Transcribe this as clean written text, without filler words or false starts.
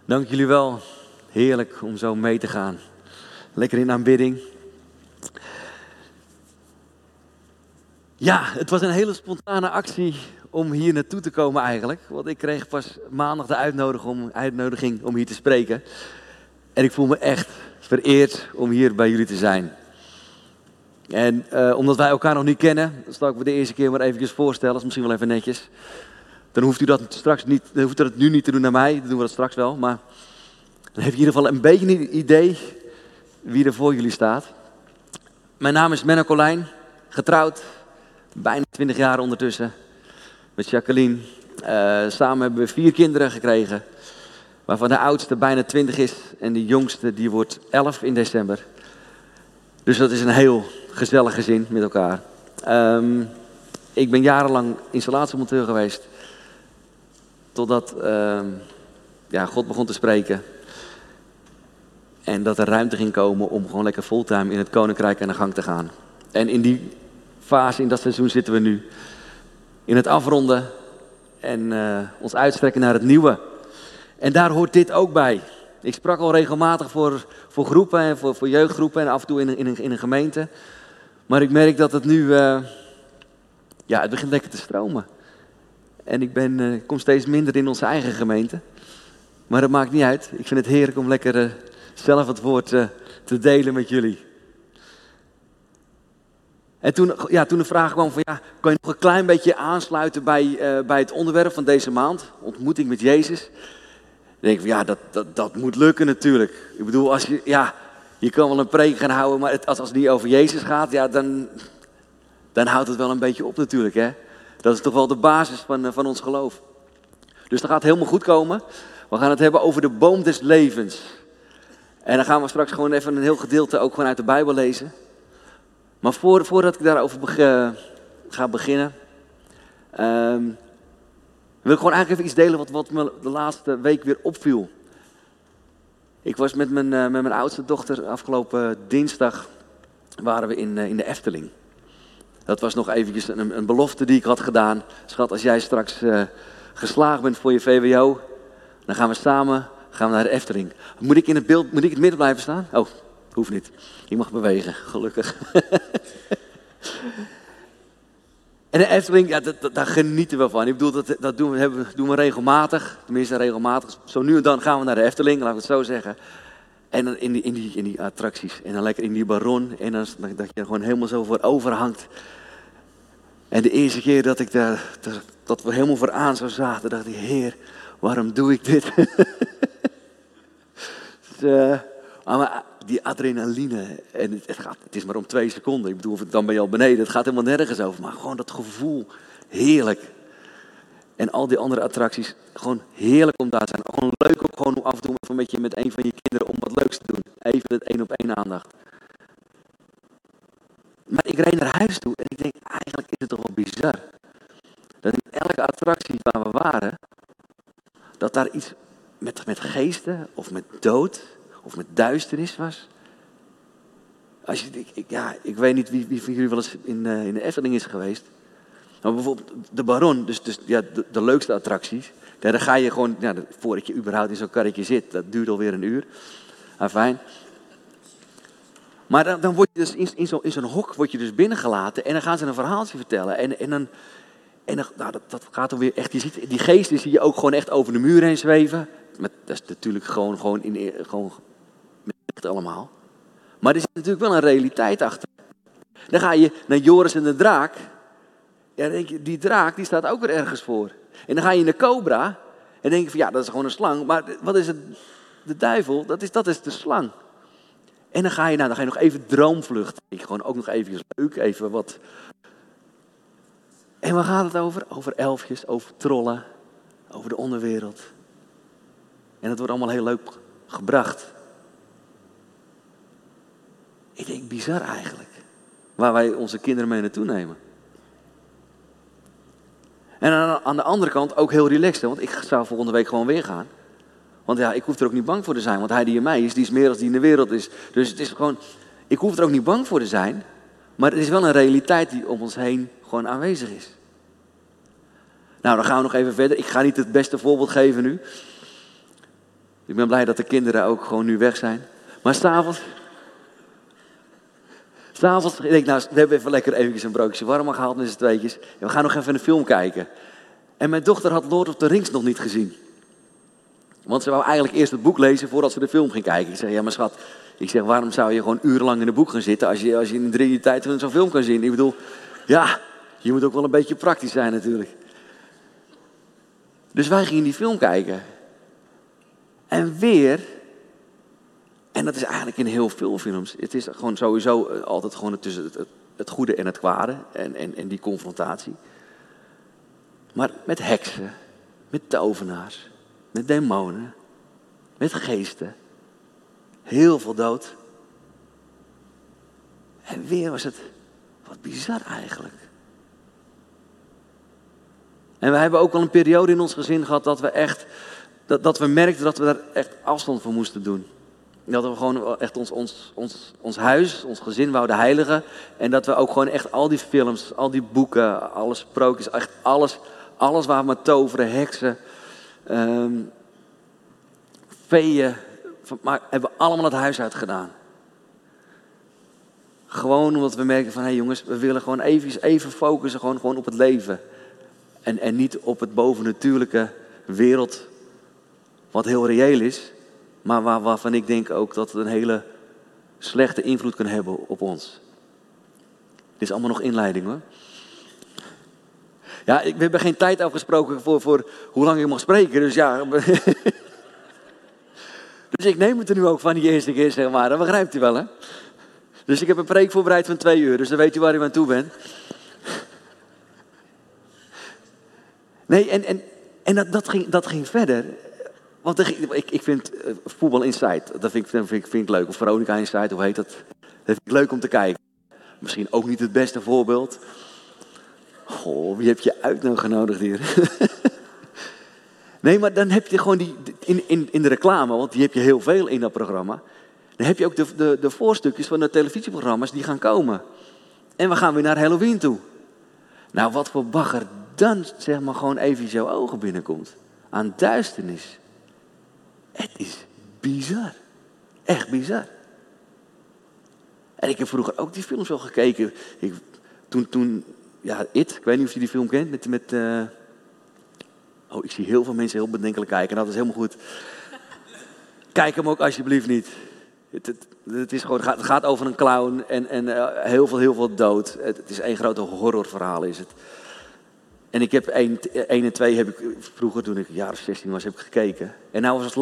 Dank jullie wel. Heerlijk om zo mee te gaan. Lekker in aanbidding. Ja, het was een hele spontane actie om hier naartoe te komen eigenlijk. Want ik kreeg pas maandag de uitnodiging om hier te spreken. En ik voel me echt vereerd om hier bij jullie te zijn. En omdat wij elkaar nog niet kennen, zal ik me de eerste keer maar eventjes voorstellen. Dat is misschien wel even netjes. Dan hoeft u dat straks niet, dan hoeft u dat nu niet te doen naar mij. Dan doen we dat straks wel. Maar dan heb je in ieder geval een beetje een idee wie er voor jullie staat. Mijn naam is Menno Colijn, getrouwd, bijna 20 jaar ondertussen, met Jacqueline. Samen hebben we 4 kinderen gekregen, waarvan de oudste bijna 20 is en de jongste die wordt 11 in december. Dus dat is een heel gezellig gezin met elkaar. Ik ben jarenlang installatiemonteur geweest, totdat God begon te spreken. En dat er ruimte ging komen om gewoon lekker fulltime in het koninkrijk aan de gang te gaan. En in die fase, in dat seizoen zitten we nu. In het afronden en ons uitstrekken naar het nieuwe. En daar hoort dit ook bij. Ik sprak al regelmatig voor groepen en voor jeugdgroepen en af en toe in een gemeente. Maar ik merk dat het nu, het begint lekker te stromen. En ik kom steeds minder in onze eigen gemeente. Maar dat maakt niet uit. Ik vind het heerlijk om lekker zelf het woord te delen met jullie. En toen de vraag kwam van kan je nog een klein beetje aansluiten bij het onderwerp van deze maand, ontmoeting met Jezus. Dan denk ik van dat moet lukken natuurlijk. Ik bedoel, je kan wel een preek gaan houden, maar als het niet over Jezus gaat, dan houdt het wel een beetje op natuurlijk. Hè? Dat is toch wel de basis van ons geloof. Dus dat gaat helemaal goed komen. We gaan het hebben over de boom des levens. En dan gaan we straks gewoon even een heel gedeelte ook gewoon uit de Bijbel lezen. Maar voordat ik daarover ga beginnen, wil ik gewoon eigenlijk even iets delen wat me de laatste week weer opviel. Ik was met mijn oudste dochter afgelopen dinsdag, waren we in de Efteling. Dat was nog eventjes een belofte die ik had gedaan. Schat, als jij straks geslaagd bent voor je VWO, dan gaan we samen naar de Efteling. Moet ik in het midden blijven staan? Oh, hoeft niet. Je mag bewegen, gelukkig. En de Efteling, daar genieten we van. Ik bedoel, dat doen we regelmatig. Tenminste regelmatig. Zo nu en dan gaan we naar de Efteling, laat ik het zo zeggen. En dan in die attracties. En dan lekker in die Baron. En dan dat je er gewoon helemaal zo voor overhangt. En de eerste keer dat we helemaal vooraan zo zaten, dacht ik, Heer, waarom doe ik dit? Maar die adrenaline, en het is maar om 2 seconden. Ik bedoel, dan ben je al beneden. Het gaat helemaal nergens over. Maar gewoon dat gevoel, heerlijk. En al die andere attracties, gewoon heerlijk om daar te zijn. Gewoon leuk om gewoon af en toe even met een van je kinderen om wat leuks te doen. Even het 1-op-1 aandacht. Maar ik reed naar huis toe en ik denk, eigenlijk is het toch wel bizar. Dat in elke attractie waar we waren, dat daar iets met geesten of met dood of met duisternis was. Ik weet niet wie van jullie wel eens in de Efteling is geweest. Maar bijvoorbeeld de Baron, dus de leukste attracties. Daar ga je gewoon, voordat je überhaupt in zo'n karretje zit, dat duurt alweer een uur. Fijn. Maar dan word je dus in zo'n hok word je dus binnengelaten en dan gaan ze een verhaaltje vertellen. Dat gaat dan weer echt, je ziet die geesten zie je ook gewoon echt over de muur heen zweven. Dat is natuurlijk gewoon met echt allemaal. Maar er zit natuurlijk wel een realiteit achter. Dan ga je naar Joris en de draak. Ja, dan denk je, die draak die staat ook weer ergens voor. En dan ga je naar Cobra. En dan denk je van dat is gewoon een slang. Maar wat is het? De duivel, dat is de slang. En dan ga je nog even droomvluchten. Gewoon ook nog even leuk, even wat. En waar gaat het over? Over elfjes, over trollen, over de onderwereld. En dat wordt allemaal heel leuk gebracht. Ik denk, bizar eigenlijk. Waar wij onze kinderen mee naartoe nemen. En aan de andere kant ook heel relaxed. Want ik zou volgende week gewoon weer gaan. Want ik hoef er ook niet bang voor te zijn. Want hij die in mij is, die is meer dan die in de wereld is. Dus het is gewoon, ik hoef er ook niet bang voor te zijn. Maar het is wel een realiteit die om ons heen gewoon aanwezig is. Nou, dan gaan we nog even verder. Ik ga niet het beste voorbeeld geven nu. Ik ben blij dat de kinderen ook gewoon nu weg zijn. Maar s'avonds, ik denk, nou, we hebben even lekker eventjes een broodje warm gehaald met z'n tweetjes. En we gaan nog even een film kijken. En mijn dochter had Lord of the Rings nog niet gezien. Want ze wou eigenlijk eerst het boek lezen voordat ze de film ging kijken. Ik zeg, ja maar schat, waarom zou je gewoon urenlang in een boek gaan zitten als je in 3 uur tijd zo'n film kan zien? Ik bedoel, ja, je moet ook wel een beetje praktisch zijn natuurlijk. Dus wij gingen die film kijken. En weer, en dat is eigenlijk in heel veel films, het is gewoon sowieso altijd gewoon tussen het goede en het kwade en die confrontatie. Maar met heksen, met tovenaars, met demonen, met geesten, heel veel dood. En weer was het wat bizar eigenlijk. En we hebben ook al een periode in ons gezin gehad dat we echt, dat we merkten dat we daar echt afstand voor moesten doen. Dat we gewoon echt ons huis, ons gezin wouden heiligen. En dat we ook gewoon echt al die films, al die boeken, alle sprookjes, echt alles waar we met toveren, heksen, feeën, maar hebben we allemaal het huis uit gedaan. Gewoon omdat we merken van, hé jongens, we willen gewoon even focussen gewoon op het leven. En niet op het bovennatuurlijke wereld, wat heel reëel is. Maar waarvan ik denk ook dat het een hele slechte invloed kan hebben op ons. Dit is allemaal nog inleiding hoor. Ja, we hebben geen tijd afgesproken voor hoe lang ik mag spreken. Dus ja. Dus ik neem het er nu ook van die eerste keer, zeg maar. Dat begrijpt u wel, hè? Dus ik heb een preek voorbereid van 2 uur. Dus dan weet u waar u aan toe bent. Nee, en dat ging verder. Want ik vind Voetbal Insight, dat vind ik leuk. Of Veronica Insight, hoe heet dat? Dat vind ik leuk om te kijken. Misschien ook niet het beste voorbeeld. Goh, wie heb je uitgenodigd hier? Nee, maar dan heb je gewoon in de reclame, want die heb je heel veel in dat programma. Dan heb je ook de voorstukjes van de televisieprogramma's die gaan komen. En we gaan weer naar Halloween toe. Nou, wat voor bagger dan, zeg maar, gewoon even jouw ogen binnenkomt. Aan duisternis. Het is bizar. Echt bizar. En ik heb vroeger ook die films wel gekeken. Toen It, ik weet niet of je die film kent, ik zie heel veel mensen heel bedenkelijk kijken. En dat is helemaal goed. Kijk hem ook alsjeblieft niet. Het gaat over een clown en heel veel dood. Het is één grote horrorverhaal is het. En ik heb 1 en 2 heb ik vroeger, toen ik een jaar of 16 was, heb ik gekeken. En nou was het